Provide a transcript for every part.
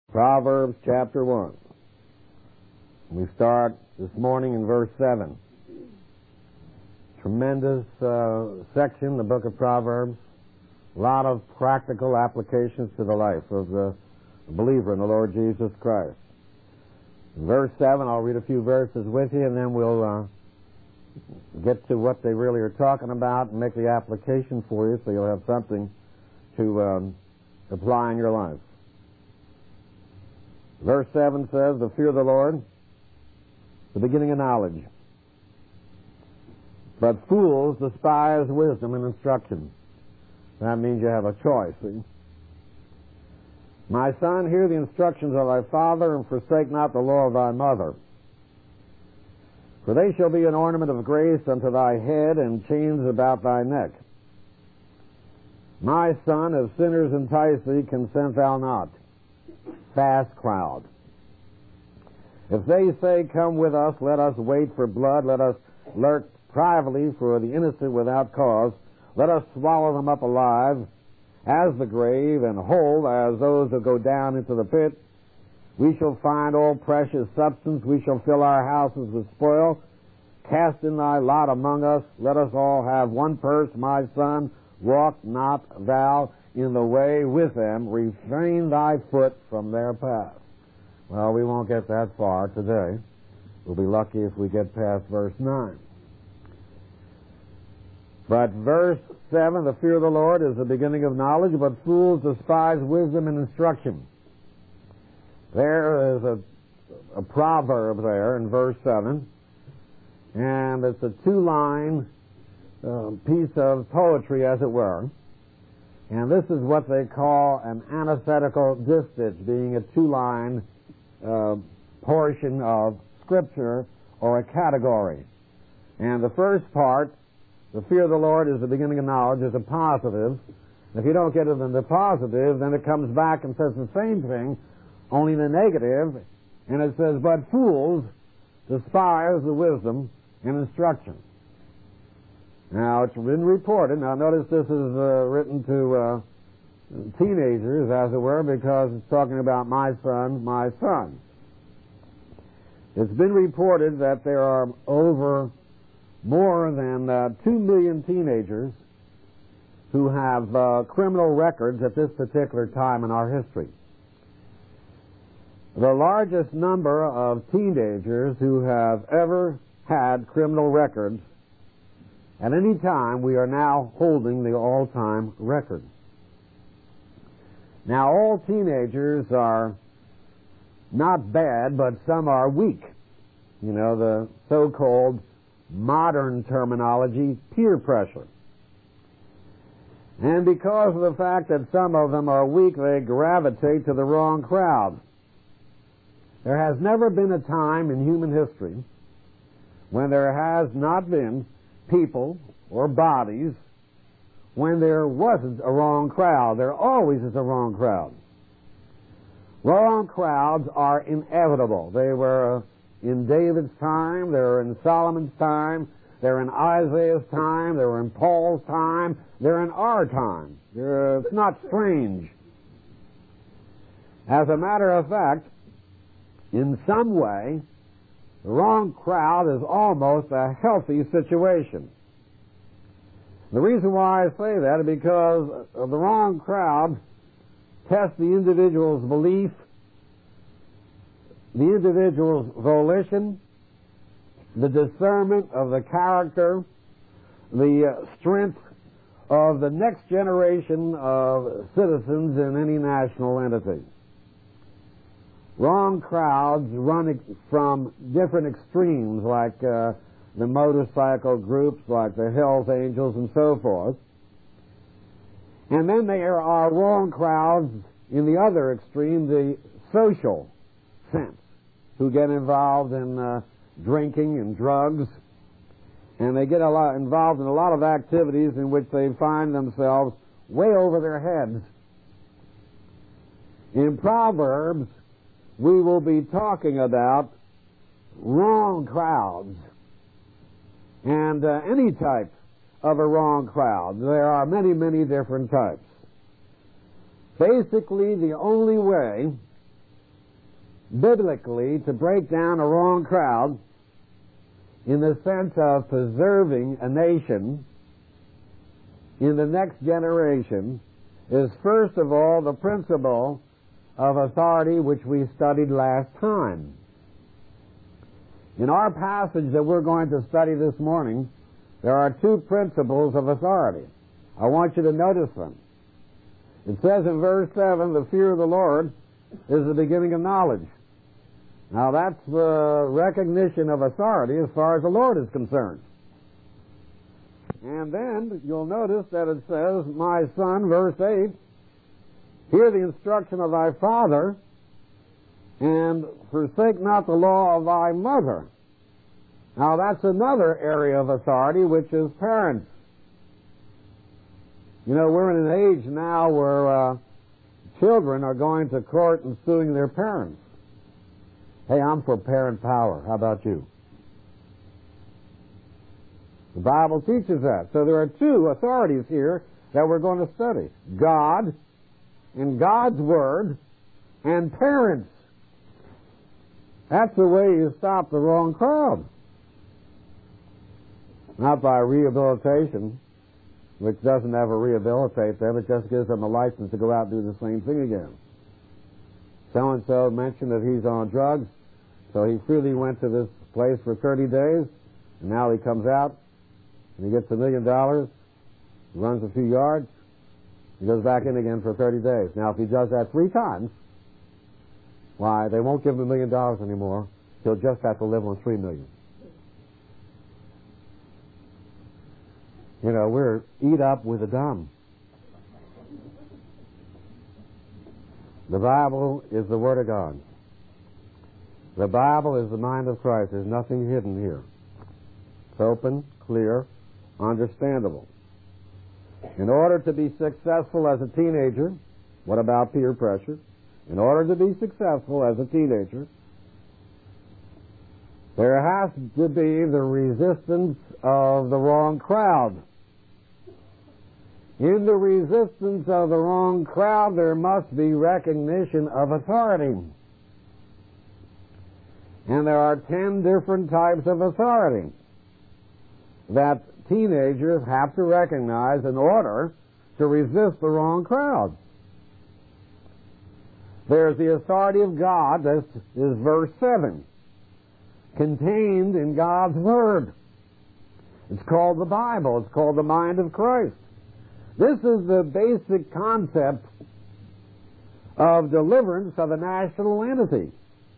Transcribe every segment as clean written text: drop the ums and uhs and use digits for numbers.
Proverbs chapter 1. We start this morning in verse 7. Tremendous section, the book of Proverbs. A lot of practical applications to the life of the believer in the Lord Jesus Christ. In verse 7, I'll read a few verses with you, and then we'll get to what they really are talking about and make the application for you so you'll have something to apply in your life. Verse 7 says, "The fear of the Lord, the beginning of knowledge. But fools despise wisdom and instruction." That means you have a choice. See? "My son, hear the instructions of thy father, and forsake not the law of thy mother. For they shall be an ornament of grace unto thy head, and chains about thy neck. My son, if sinners entice thee, consent thou not. Fast crowd. If they say, Come with us, let us wait for blood, let us lurk privately for the innocent without cause, let us swallow them up alive, as the grave, and whole as those who go down into the pit. We shall find all precious substance, we shall fill our houses with spoil. Cast in thy lot among us, let us all have one purse, my son, walk not thou in the way with them, refrain thy foot from their path." Well, we won't get that far today. We'll be lucky if we get past verse 9. But verse 7, "The fear of the Lord is the beginning of knowledge, but fools despise wisdom and instruction." There is a proverb there in verse 7, and it's a two-line piece of poetry, as it were. And this is what they call an antithetical distich, being a two-line portion of Scripture or a category. And the first part, "The fear of the Lord is the beginning of knowledge," is a positive. If you don't get it in the positive, then it comes back and says the same thing, only in the negative, and it says, "But fools despise the wisdom and instruction." Now, it's been reported. Now, notice this is written to teenagers, as it were, because it's talking about my son, my son. It's been reported that there are over more than 2 million teenagers who have criminal records at this particular time in our history. The largest number of teenagers who have ever had criminal records at any time, we are now holding the all-time record. Now, all teenagers are not bad, but some are weak. You know, the so-called modern terminology, peer pressure. And because of the fact that some of them are weak, they gravitate to the wrong crowd. There has never been a time in human history when there has not been people or bodies when there wasn't a wrong crowd. There always is a wrong crowd. Wrong crowds are inevitable. They were in David's time, they were in Solomon's time, they're in Isaiah's time, they were in Paul's time, they're in our time. It's not strange. As a matter of fact, in some way, the wrong crowd is almost a healthy situation. The reason why I say that is because the wrong crowd tests the individual's belief, the individual's volition, the discernment of the character, the strength of the next generation of citizens in any national entity. Wrong crowds run from different extremes, like the motorcycle groups, like the Hells Angels and so forth. And then there are wrong crowds in the other extreme, the social sense, who get involved in drinking and drugs, and they get involved in a lot of activities in which they find themselves way over their heads. In Proverbs, we will be talking about wrong crowds and any type of a wrong crowd. There are many, many different types. Basically, the only way biblically to break down a wrong crowd in the sense of preserving a nation in the next generation is first of all the principle of authority which we studied last time. In our passage that we're going to study this morning, there are two principles of authority. I want you to notice them. It says in verse 7, the fear of the Lord is the beginning of knowledge. Now that's the recognition of authority as far as the Lord is concerned. And then you'll notice that it says, my son, verse 8, hear the instruction of thy father, and forsake not the law of thy mother. Now that's another area of authority, which is parents. You know, we're in an age now where children are going to court and suing their parents. Hey, I'm for parent power. How about you? The Bible teaches that. So there are two authorities here that we're going to study. God and God's Word and parents. That's the way you stop the wrong crowd. Not by rehabilitation, which doesn't ever rehabilitate them. It just gives them a license to go out and do the same thing again. So-and-so mentioned that he's on drugs, so he freely went to this place for 30 days, and now he comes out, and he gets $1 million, runs a few yards, he goes back in again for 30 days. Now, if he does that 3 times, why, they won't give him $1 million anymore. He'll just have to live on $3 million. You know, we're eat up with the dumb. The Bible is the Word of God. The Bible is the mind of Christ. There's nothing hidden here. It's open, clear, understandable. In order to be successful as a teenager, what about peer pressure? In order to be successful as a teenager, there has to be the resistance of the wrong crowd. In the resistance of the wrong crowd, there must be recognition of authority. And there are 10 different types of authority that teenagers have to recognize in order to resist the wrong crowd. There's the authority of God, this is verse 7, contained in God's Word. It's called the Bible. It's called the mind of Christ. This is the basic concept of deliverance of a national entity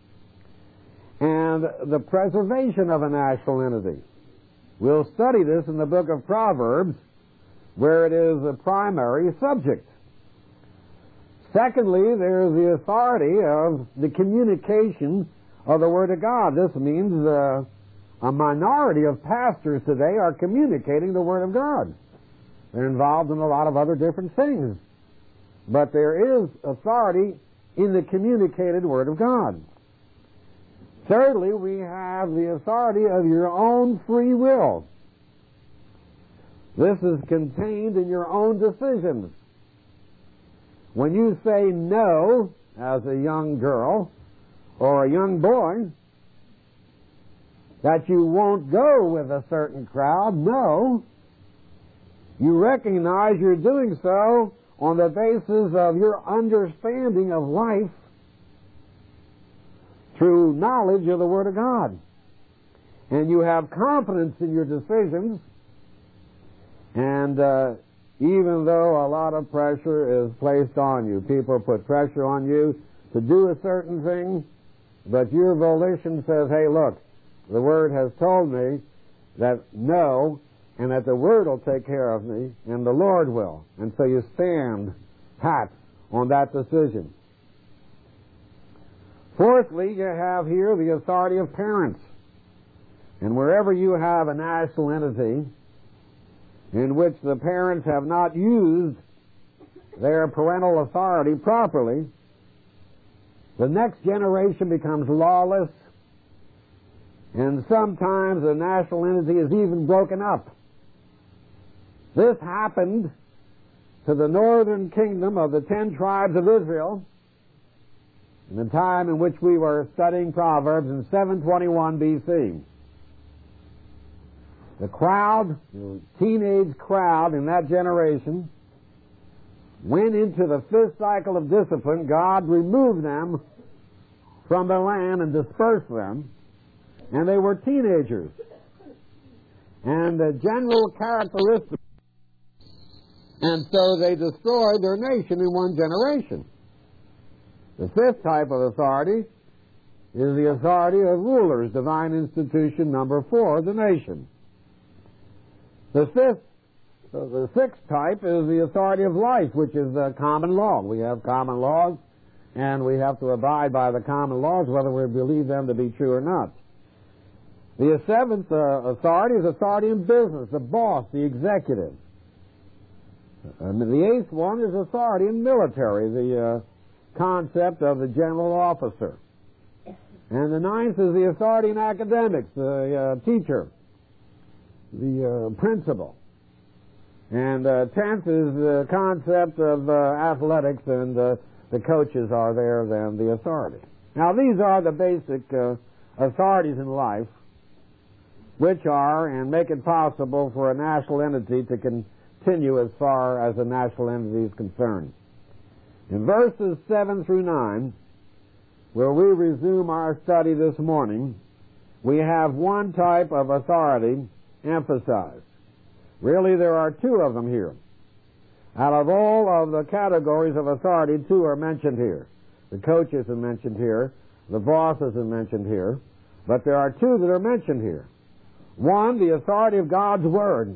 and the preservation of a national entity. We'll study this in the book of Proverbs, where it is a primary subject. Secondly, there is the authority of the communication of the Word of God. This means a minority of pastors today are communicating the Word of God. They're involved in a lot of other different things. But there is authority in the communicated Word of God. Thirdly, we have the authority of your own free will. This is contained in your own decisions. When you say no, as a young girl or a young boy, that you won't go with a certain crowd, no. You recognize you're doing so on the basis of your understanding of life through knowledge of the Word of God. And you have confidence in your decisions, and even though a lot of pressure is placed on you, people put pressure on you to do a certain thing, but your volition says, hey, look, the Word has told me that no, and that the Word will take care of me, and the Lord will. And so you stand pat on that decision. Fourthly, you have here the authority of parents. And wherever you have a national entity in which the parents have not used their parental authority properly, the next generation becomes lawless, and sometimes the national entity is even broken up. This happened to the northern kingdom of the 10 tribes of Israel in the time in which we were studying Proverbs in 721 BC. The crowd, the teenage crowd in that generation, went into the fifth cycle of discipline. God removed them from the land and dispersed them, and they were teenagers. And the general characteristic, and so they destroyed their nation in one generation. The fifth type of authority is the authority of rulers, divine institution number 4, the nation. The sixth type is the authority of life, which is the common law. We have common laws, and we have to abide by the common laws, whether we believe them to be true or not. The seventh authority is authority in business, the boss, the executive. The eighth one is authority in military, the concept of the general officer. And the ninth is the authority in academics, the teacher, the principal. And tenth is the concept of athletics, and the coaches are there then the authority. Now these are the basic authorities in life, which are and make it possible for a national entity to continue as far as a national entity is concerned. In verses 7 through 9, where we resume our study this morning, we have one type of authority emphasized. Really, there are two of them here. Out of all of the categories of authority, two are mentioned here. The coaches are mentioned here. The bosses are mentioned here. But there are two that are mentioned here. One, the authority of God's Word.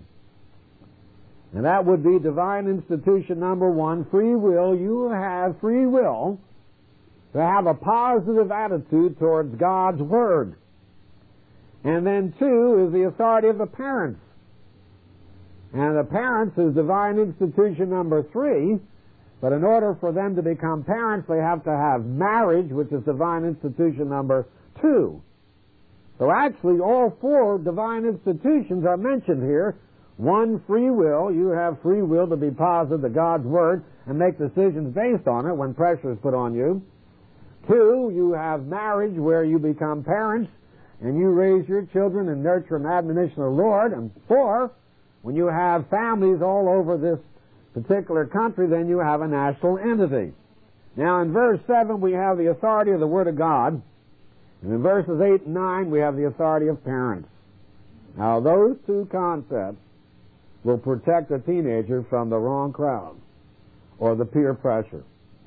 And that would be divine institution number 1, free will. You have free will to have a positive attitude towards God's Word. And then 2 is the authority of the parents. And the parents is divine institution number 3, but in order for them to become parents, they have to have marriage, which is divine institution number 2. So actually, all 4 divine institutions are mentioned here. 1, free will. You have free will to be positive to God's Word and make decisions based on it when pressure is put on you. 2, you have marriage, where you become parents and you raise your children and nurture and admonition of the Lord. And 4, when you have families all over this particular country, then you have a national entity. Now in verse 7 we have the authority of the Word of God, and in verses 8 and 9 we have the authority of parents. Now those two concepts will protect a teenager from the wrong crowd or the peer pressure.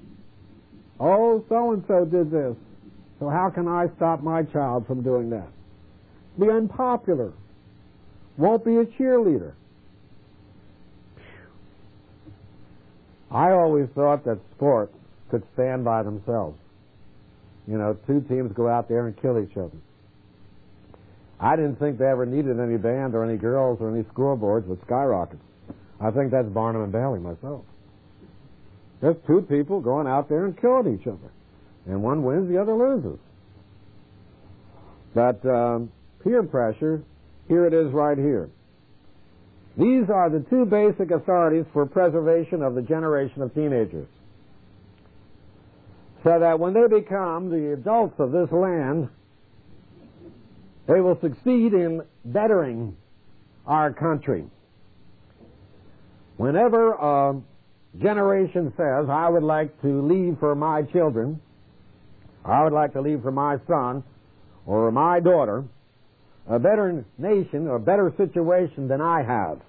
Oh, so-and-so did this, so how can I stop my child from doing that? Be unpopular. Won't be a cheerleader. I always thought that sports could stand by themselves. You know, 2 teams go out there and kill each other. I didn't think they ever needed any band or any girls or any scoreboards with skyrockets. I think that's Barnum and Bailey myself. Just 2 people going out there and killing each other. And one wins, the other loses. But peer pressure, here it is right here. These are the 2 basic authorities for preservation of the generation of teenagers. So that when they become the adults of this land, they will succeed in bettering our country. Whenever a generation says, I would like to leave for my children, I would like to leave for my son or my daughter a better nation or a better situation than I have,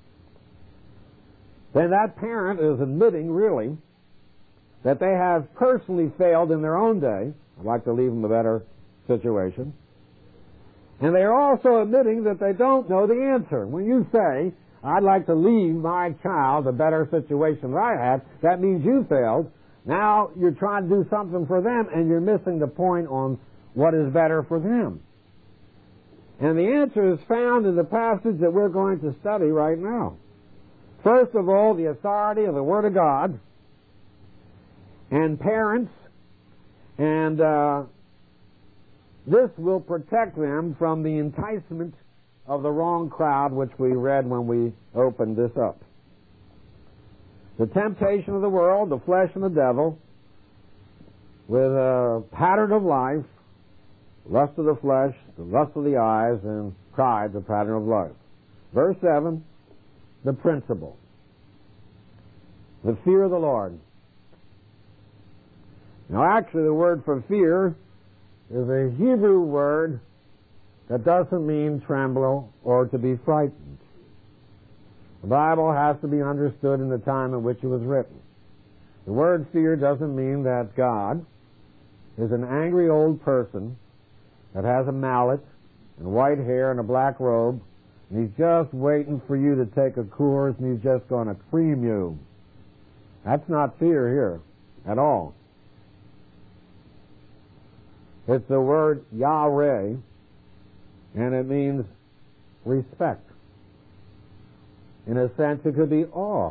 then that parent is admitting, really, that they have personally failed in their own day. I'd like to leave them a better situation. And they are also admitting that they don't know the answer. When you say, I'd like to leave my child a better situation than I had, that means you failed. Now you're trying to do something for them, and you're missing the point on what is better for them. And the answer is found in the passage that we're going to study right now. First of all, the authority of the Word of God and parents, and this will protect them from the enticement of the wrong crowd, which we read when we opened this up. The temptation of the world, the flesh and the devil, with a pattern of life, lust of the flesh, the lust of the eyes, and pride, the pattern of life. Verse 7, the principle. The fear of the Lord. Now actually the word for fear is a Hebrew word that doesn't mean tremble or to be frightened. The Bible has to be understood in the time in which it was written. The word fear doesn't mean that God is an angry old person that has a mallet and white hair and a black robe, and he's just waiting for you to take a course and he's just going to cream you. That's not fear here at all. It's the word Yahweh, and it means respect. In a sense, it could be awe.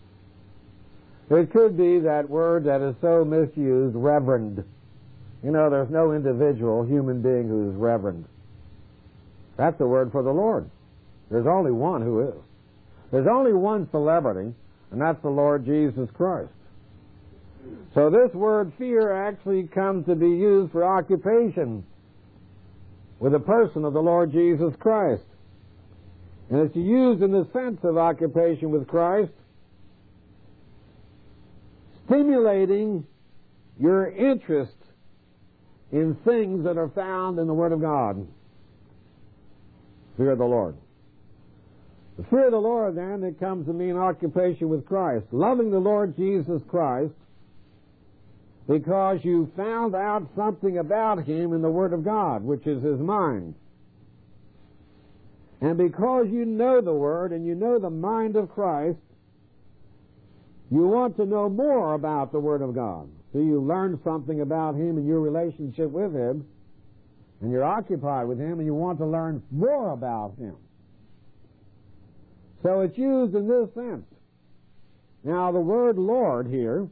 It could be that word that is so misused, reverend. You know, there's no individual human being who is reverend. That's the word for the Lord. There's only one who is. There's only one celebrity, and that's the Lord Jesus Christ. So this word fear actually comes to be used for occupation with the person of the Lord Jesus Christ. And it's used in the sense of occupation with Christ, stimulating your interest in things that are found in the Word of God. Fear of the Lord. The fear of the Lord, then, it comes to mean occupation with Christ. Loving the Lord Jesus Christ because you found out something about Him in the Word of God, which is His mind. And because you know the Word and you know the mind of Christ, you want to know more about the Word of God. So you learn something about Him and your relationship with Him, and you're occupied with Him, and you want to learn more about Him. So it's used in this sense. Now, the word Lord here,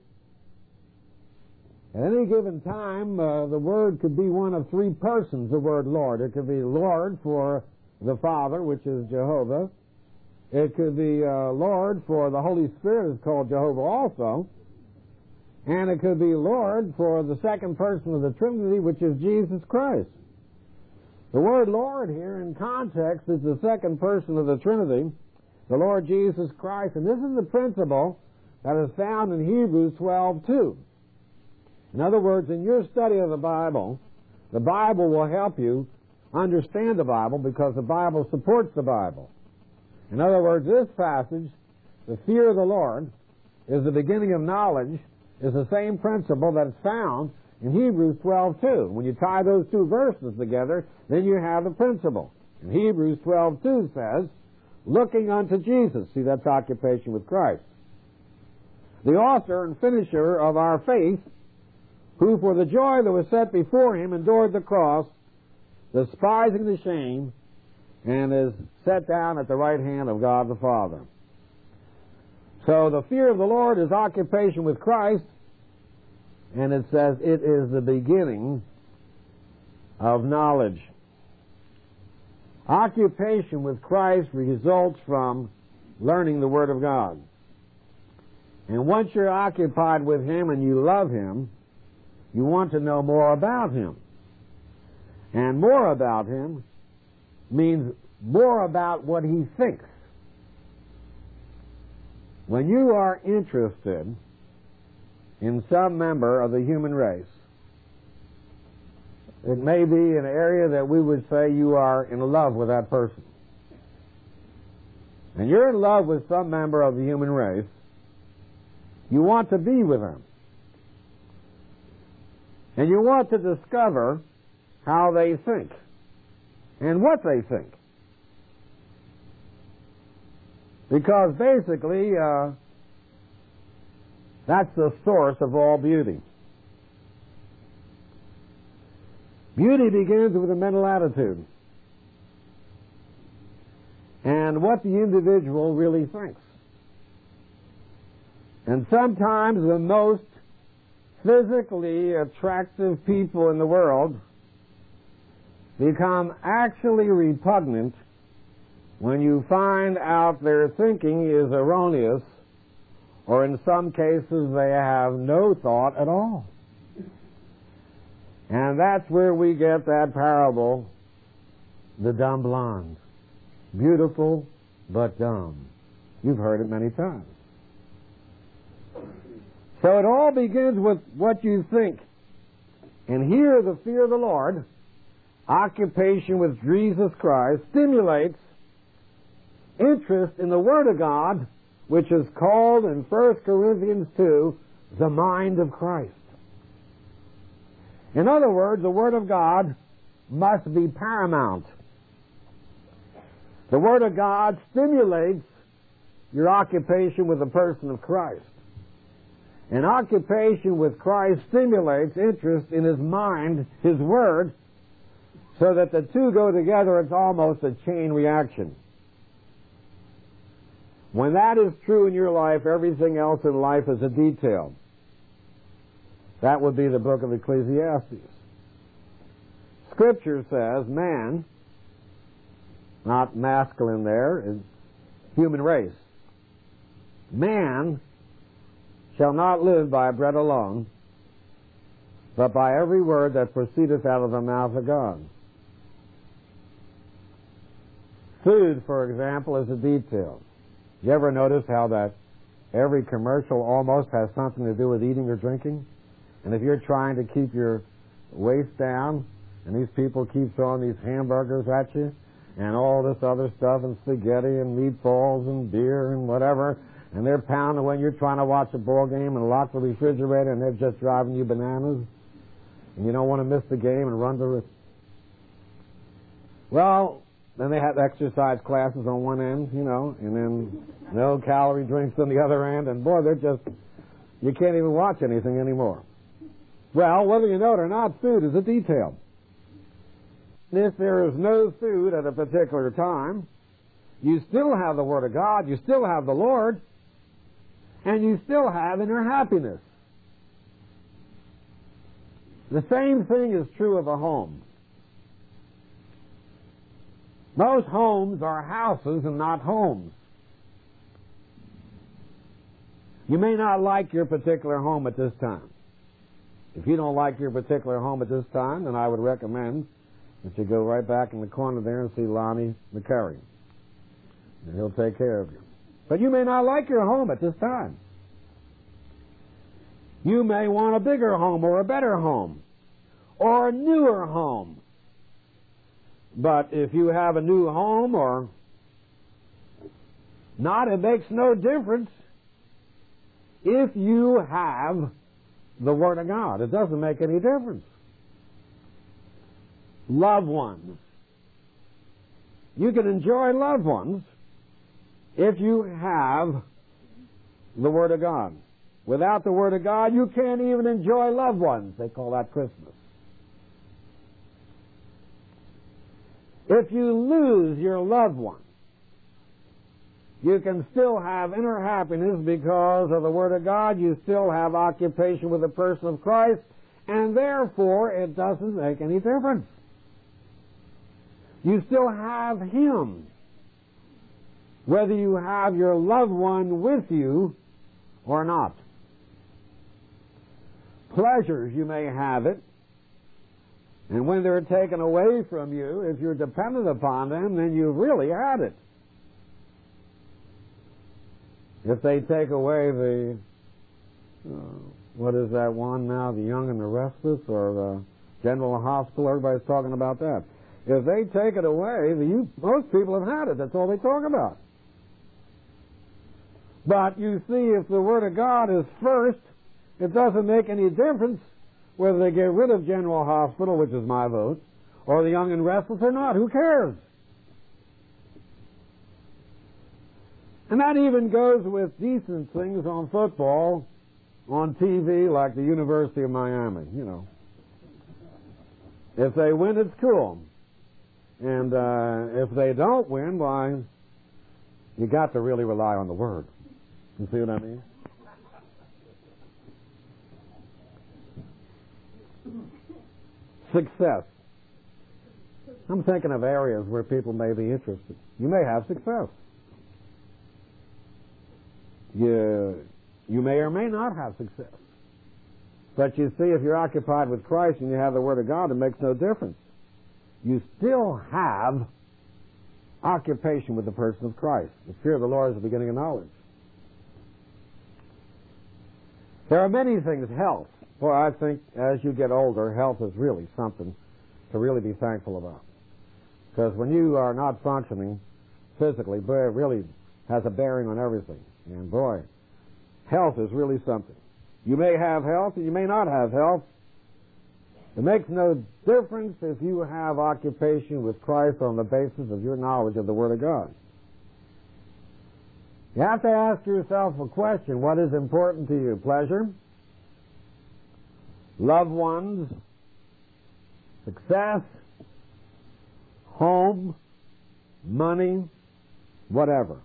at any given time, the word could be one of three persons, the word Lord. It could be Lord for the Father, which is Jehovah. It could be Lord for the Holy Spirit, is called Jehovah also. And it could be Lord for the second person of the Trinity, which is Jesus Christ. The word Lord here in context is the second person of the Trinity, the Lord Jesus Christ. And this is the principle that is found in Hebrews 12:2. In other words, in your study of the Bible will help you understand the Bible because the Bible supports the Bible. In other words, this passage, the fear of the Lord, is the beginning of knowledge, is the same principle that's found in Hebrews 12:2. When you tie those two verses together, then you have the principle. And Hebrews 12:2 says, looking unto Jesus. See, that's occupation with Christ. The author and finisher of our faith, who for the joy that was set before Him endured the cross, despising the shame, and is set down at the right hand of God the Father. So the fear of the Lord is occupation with Christ, and it says it is the beginning of knowledge. Occupation with Christ results from learning the Word of God. And once you're occupied with Him and you love Him, you want to know more about Him. And more about Him means more about what He thinks. When you are interested in some member of the human race, it may be an area that we would say you are in love with that person. And you're in love with some member of the human race, you want to be with them. And you want to discover how they think and what they think. Because basically, that's the source of all beauty. Beauty begins with a mental attitude and what the individual really thinks. And sometimes the most physically attractive people in the world become actually repugnant when you find out their thinking is erroneous, or in some cases they have no thought at all. And that's where we get that parable, the dumb blonde. Beautiful, but dumb. You've heard it many times. So it all begins with what you think. And here the fear of the Lord, occupation with Jesus Christ, stimulates interest in the Word of God, which is called in 1 Corinthians 2, the mind of Christ. In other words, the Word of God must be paramount. The Word of God stimulates your occupation with the person of Christ. And occupation with Christ stimulates interest in His mind, His Word, so that the two go together. It's almost a chain reaction. When that is true in your life, everything else in life is a detail. That would be the book of Ecclesiastes. Scripture says man, not masculine there, is human race. Man shall not live by bread alone, but by every word that proceedeth out of the mouth of God. Food, for example, is a detail. You ever notice how that every commercial almost has something to do with eating or drinking? And if you're trying to keep your waist down, and these people keep throwing these hamburgers at you, and all this other stuff, and spaghetti, and meatballs, and beer, and whatever, and they're pounding when you're trying to watch a ball game and lock the refrigerator, and they're just driving you bananas, and you don't want to miss the game and run to it. Well, then they have exercise classes on one end, you know, and then no calorie drinks on the other end, and boy, they're just, you can't even watch anything anymore. Well, whether you know it or not, food is a detail. If there is no food at a particular time, you still have the Word of God, you still have the Lord, and you still have inner happiness. The same thing is true of a home. Most homes are houses and not homes. You may not like your particular home at this time. If you don't like your particular home at this time, then I would recommend that you go right back in the corner there and see Lonnie McCurry. And he'll take care of you. But you may not like your home at this time. You may want a bigger home or a better home or a newer home. But if you have a new home or not, it makes no difference if you have the Word of God. It doesn't make any difference. Loved ones. You can enjoy loved ones if you have the Word of God. Without the Word of God, you can't even enjoy loved ones. They call that Christmas. If you lose your loved one, you can still have inner happiness because of the Word of God. You still have occupation with the person of Christ, and therefore it doesn't make any difference. You still have Him, whether you have your loved one with you or not. Pleasures, you may have it, and when they're taken away from you, if you're dependent upon them, then you've really had it. If they take away the, what is that one now, the Young and the Restless, or the General Hospital, everybody's talking about that. If they take it away, most people have had it. That's all they talk about. But you see, if the Word of God is first, it doesn't make any difference whether they get rid of General Hospital, which is my vote, or the Young and Restless or not. Who cares? And that even goes with decent things on football, on TV, like the University of Miami, you know. If they win, it's cool. And if they don't win, why, you got to really rely on the Word. You see what I mean? Success. I'm thinking of areas where people may be interested. You may have success. You may or may not have success. But you see, if you're occupied with Christ and you have the Word of God, it makes no difference. You still have occupation with the person of Christ. The fear of the Lord is the beginning of knowledge. There are many things. Health. Boy, I think as you get older, health is really something to really be thankful about. Because when you are not functioning physically, boy, it really has a bearing on everything. And boy, health is really something. You may have health and you may not have health. It makes no difference if you have occupation with Christ on the basis of your knowledge of the Word of God. You have to ask yourself a question. What is important to you? Pleasure? Loved ones? Success? Home? Money? Whatever.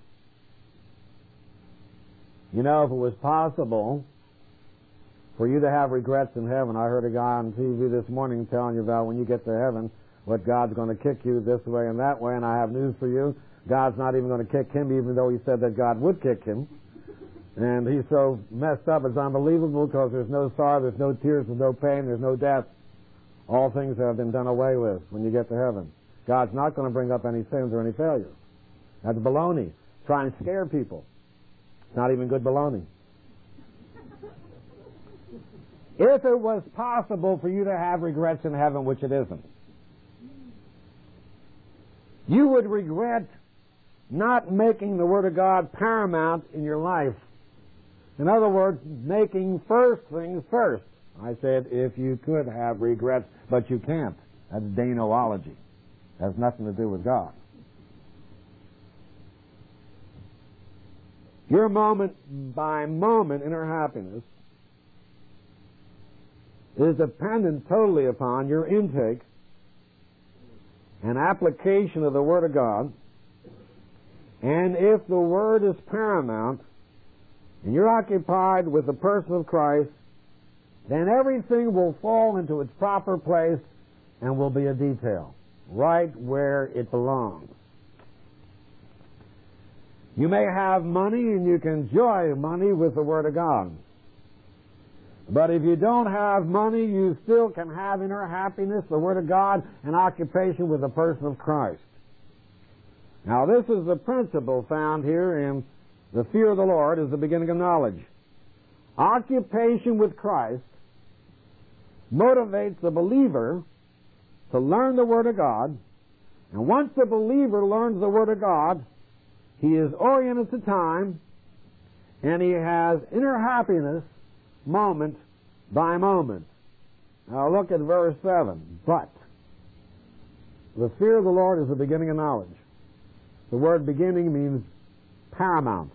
You know, if it was possible for you to have regrets in heaven, I heard a guy on TV this morning telling you about when you get to heaven, what God's going to kick you this way and that way, and I have news for you. God's not even going to kick him, even though he said that God would kick him. And he's so messed up, it's unbelievable, because there's no sorrow, there's no tears, there's no pain, there's no death. All things have been done away with when you get to heaven. God's not going to bring up any sins or any failures. That's baloney. Trying to scare people. It's not even good baloney. If it was possible for you to have regrets in heaven, which it isn't, you would regret not making the Word of God paramount in your life. In other words, making first things first. I said if you could have regrets, but you can't. That's Danoology. Has nothing to do with God. Your moment by moment inner happiness is dependent totally upon your intake and application of the Word of God. And if the Word is paramount and you're occupied with the person of Christ, then everything will fall into its proper place and will be a detail, right where it belongs. You may have money and you can enjoy money with the Word of God. But if you don't have money, you still can have inner happiness, the Word of God, and occupation with the person of Christ. Now, this is the principle found here in the fear of the Lord is the beginning of knowledge. Occupation with Christ motivates the believer to learn the Word of God, and once the believer learns the Word of God, he is oriented to time, and he has inner happiness moment by moment. Now look at verse 7. But the fear of the Lord is the beginning of knowledge. The word beginning means paramount.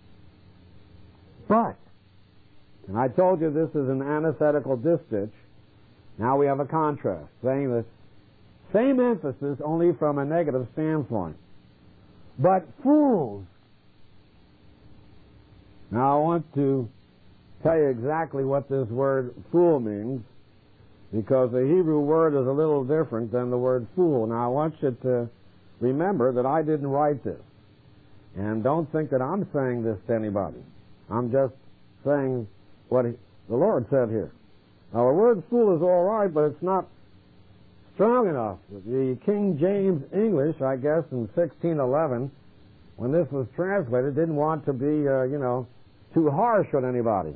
But, and I told you this is an antithetical distich. Now we have a contrast, saying the same emphasis only from a negative standpoint. But fools. Now I want to tell you exactly what this word fool means, because the Hebrew word is a little different than the word fool. Now I want you to remember that I didn't write this. And don't think that I'm saying this to anybody. I'm just saying what the Lord said here. Now the word fool is all right, but it's not strong enough. The King James English, I guess, in 1611, when this was translated, didn't want to be, too harsh on anybody.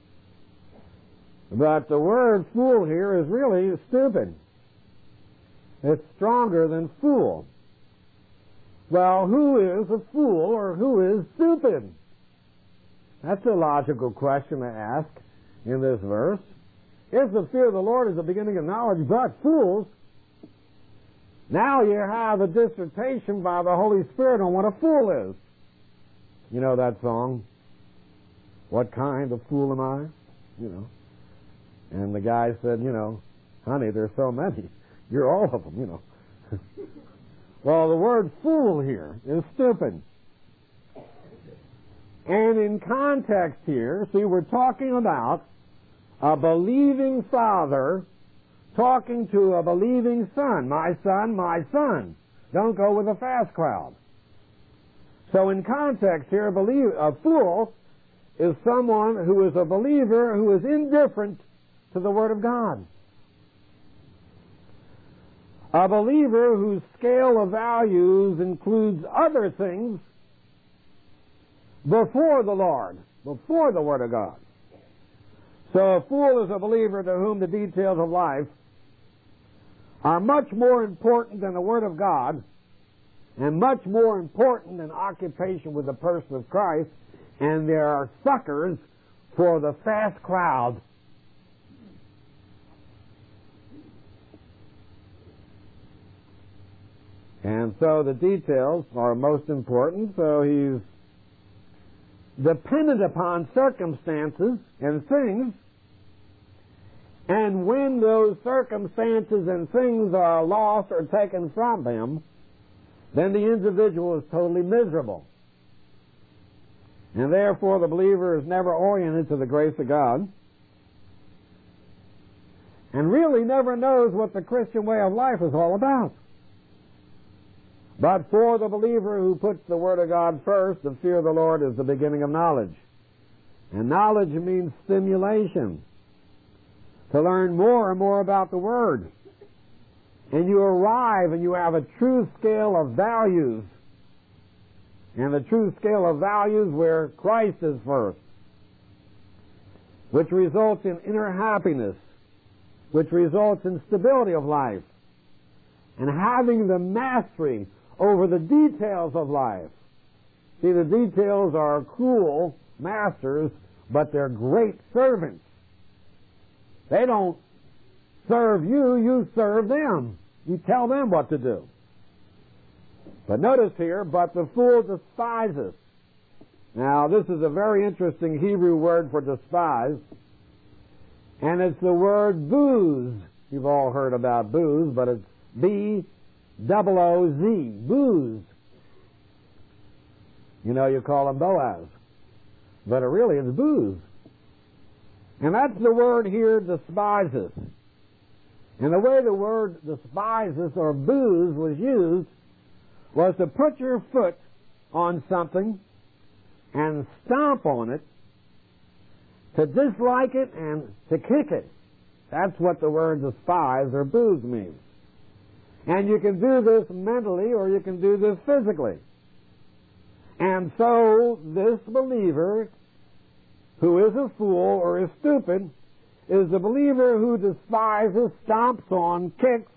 But the word fool here is really stupid. It's stronger than fool. Well, who is a fool or who is stupid? That's a logical question to ask in this verse. If the fear of the Lord is the beginning of knowledge, but fools, now you have a dissertation by the Holy Spirit on what a fool is. You know that song, What Kind of Fool Am I? And the guy said, honey, there's so many. You're all of them, Well, the word fool here is stupid. And in context here, see, we're talking about a believing father talking to a believing son. My son, my son. Don't go with the fast crowd. So in context here, a fool is someone who is a believer who is indifferent to the Word of God. A believer whose scale of values includes other things before the Lord, before the Word of God. So a fool is a believer to whom the details of life are much more important than the Word of God and much more important than occupation with the person of Christ, and there are suckers for the fast crowd. And so the details are most important, so he's dependent upon circumstances and things, and when those circumstances and things are lost or taken from him, then the individual is totally miserable. And therefore the believer is never oriented to the grace of God, and really never knows what the Christian way of life is all about. But for the believer who puts the Word of God first, the fear of the Lord is the beginning of knowledge. And knowledge means stimulation, to learn more and more about the Word. And you arrive and you have a true scale of values. And the true scale of values where Christ is first, which results in inner happiness, which results in stability of life, and having the mastery over the details of life. See, the details are cruel masters, but they're great servants. They don't serve you, you serve them. You tell them what to do. But notice here, but the fool despises. Now, this is a very interesting Hebrew word for despise, and it's the word booze. You've all heard about booze, but it's B-O-O-Z, booze. You know, you call him Boaz, but it really is booze. And that's the word here, despises. And the way the word despises or booze was used was to put your foot on something and stomp on it, to dislike it and to kick it. That's what the word despise or booze means. And you can do this mentally or you can do this physically. And so this believer who is a fool or is stupid is the believer who despises, stomps on, kicks,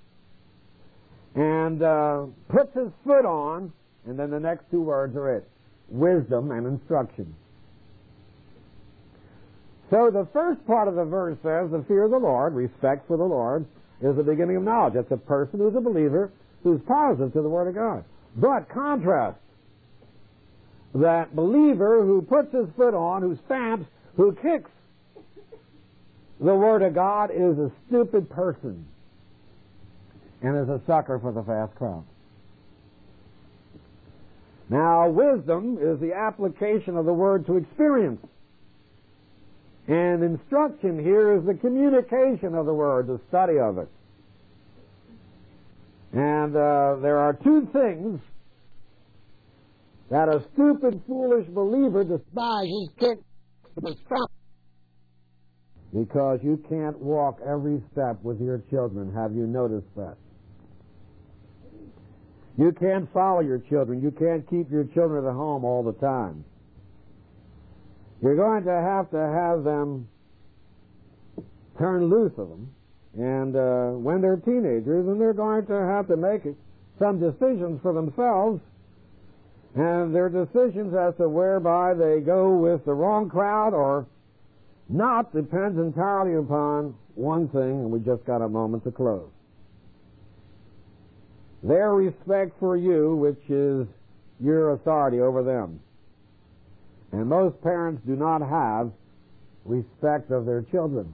and puts his foot on, and then the next two words are it: wisdom and instruction. So the first part of the verse says the fear of the Lord, respect for the Lord, is the beginning of knowledge. That's a person who's a believer who's positive to the Word of God. But contrast that believer who puts his foot on, who stamps, who kicks the Word of God is a stupid person and is a sucker for the fast crowd. Now, wisdom is the application of the Word to experience. And instruction here is the communication of the Word, the study of it. And there are two things that a stupid, foolish believer despises, kicks, because you can't walk every step with your children. Have you noticed that? You can't follow your children. You can't keep your children at home all the time. You're going to have them turn loose of them. And when they're teenagers, and they're going to have to make some decisions for themselves. And their decisions as to whereby they go with the wrong crowd or not depends entirely upon one thing, and we just got a moment to close. Their respect for you, which is your authority over them. And most parents do not have respect of their children,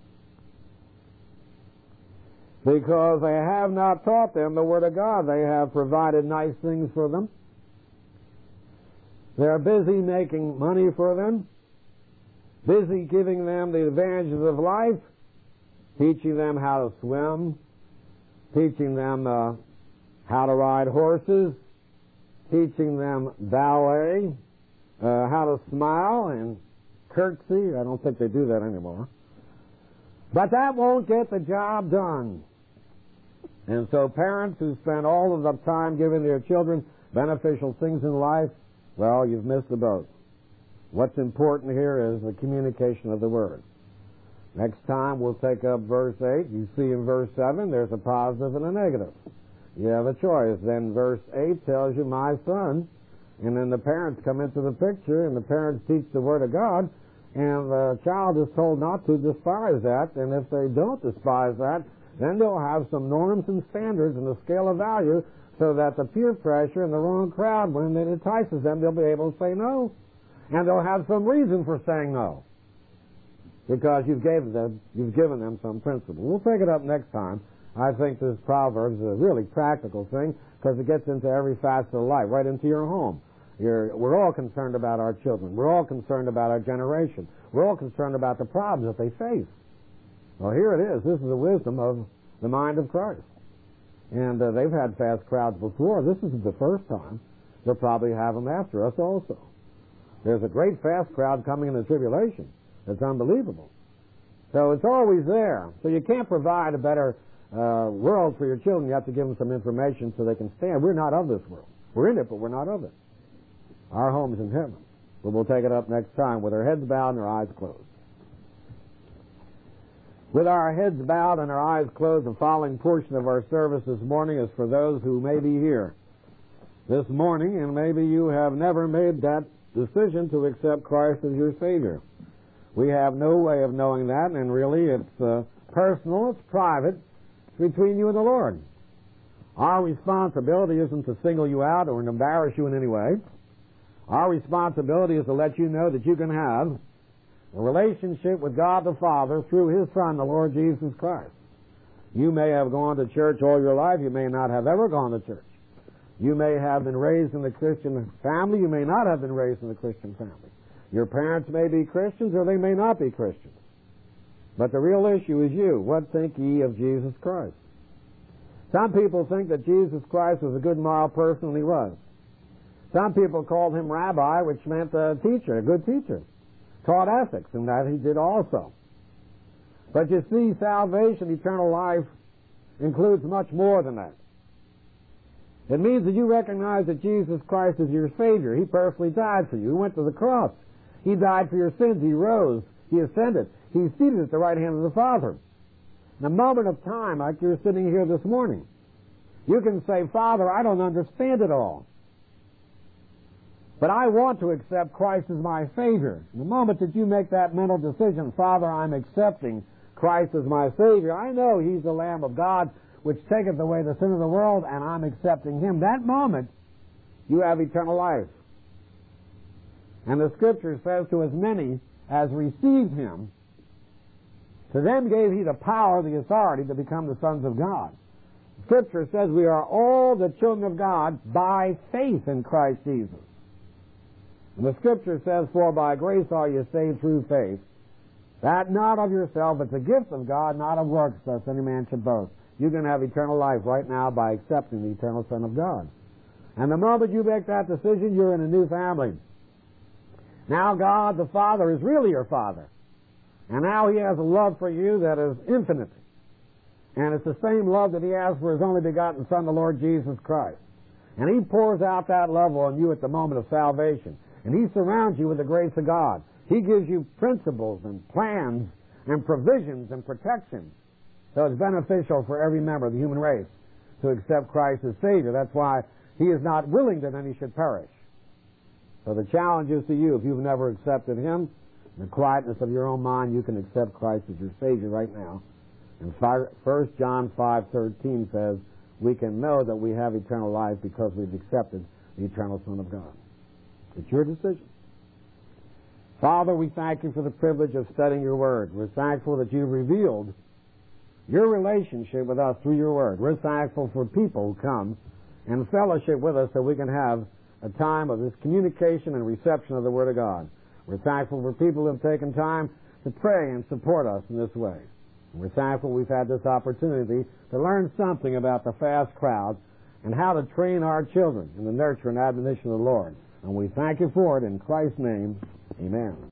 because they have not taught them the Word of God. They have provided nice things for them. They're busy making money for them, busy giving them the advantages of life, teaching them how to swim, teaching them how to ride horses, teaching them ballet, how to smile and curtsy. I don't think they do that anymore. But that won't get the job done. And so parents who spend all of the time giving their children beneficial things in life, well, you've missed the boat. What's important here is the communication of the Word. Next time we'll take up verse 8. You see in verse 7 there's a positive and a negative. You have a choice. Then verse 8 tells you, my son, and then the parents come into the picture, and the parents teach the Word of God, and the child is told not to despise that, and if they don't despise that, then they'll have some norms and standards and a scale of value so that the peer pressure and the wrong crowd, when it entices them, they'll be able to say no. And they'll have some reason for saying no, because you've given them some principle. We'll take it up next time. I think this Proverbs is a really practical thing because it gets into every facet of life, right into your home. We're all concerned about our children. We're all concerned about our generation. We're all concerned about the problems that they face. Well, here it is. This is the wisdom of the mind of Christ. And they've had fast crowds before. This isn't the first time. They'll probably have them after us also. There's a great fast crowd coming in the tribulation. It's unbelievable. So it's always there. So you can't provide a better world for your children. You have to give them some information so they can stand. We're not of this world. We're in it, but we're not of it. Our home's in heaven. But we'll take it up next time with our heads bowed and our eyes closed. With our heads bowed and our eyes closed, the following portion of our service this morning is for those who may be here this morning, and maybe you have never made that decision to accept Christ as your Savior. We have no way of knowing that, and really it's personal, it's private, it's between you and the Lord. Our responsibility isn't to single you out or embarrass you in any way. Our responsibility is to let you know that you can have a relationship with God the Father through His Son, the Lord Jesus Christ. You may have gone to church all your life. You may not have ever gone to church. You may have been raised in the Christian family. You may not have been raised in the Christian family. Your parents may be Christians or they may not be Christians. But the real issue is you. What think ye of Jesus Christ? Some people think that Jesus Christ was a good moral person, and He was. Some people called Him rabbi, which meant a teacher, a good teacher. Taught ethics, and that He did also. But you see, salvation, eternal life, includes much more than that. It means that you recognize that Jesus Christ is your Savior. He personally died for you. He went to the cross. He died for your sins. He rose. He ascended. He's seated at the right hand of the Father. In a moment of time, like you're sitting here this morning, you can say, Father, I don't understand it all, but I want to accept Christ as my Savior. In the moment that you make that mental decision, Father, I'm accepting Christ as my Savior, I know He's the Lamb of God which taketh away the sin of the world, and I'm accepting Him. That moment, you have eternal life. And the Scripture says, to as many as received Him, to them gave He the power, the authority to become the sons of God. Scripture says we are all the children of God by faith in Christ Jesus. And the Scripture says, for by grace are you saved through faith, that not of yourself, it's a gift of God, not of works, lest any man should boast. You can have eternal life right now by accepting the eternal Son of God. And the moment you make that decision, you're in a new family. Now God the Father is really your Father. And now He has a love for you that is infinite. And it's the same love that He has for His only begotten Son, the Lord Jesus Christ. And He pours out that love on you at the moment of salvation. And He surrounds you with the grace of God. He gives you principles and plans and provisions and protections. So it's beneficial for every member of the human race to accept Christ as Savior. That's why He is not willing that any should perish. So the challenge is to you. If you've never accepted Him, in the quietness of your own mind, you can accept Christ as your Savior right now. And 1 John 5:13 says, we can know that we have eternal life because we've accepted the eternal Son of God. It's your decision. Father, we thank You for the privilege of studying Your Word. We're thankful that You've revealed Your relationship with us through Your Word. We're thankful for people who come and fellowship with us so we can have a time of this communication and reception of the Word of God. We're thankful for people who have taken time to pray and support us in this way. And we're thankful we've had this opportunity to learn something about the fast crowd and how to train our children in the nurture and admonition of the Lord. And we thank You for it in Christ's name. Amen.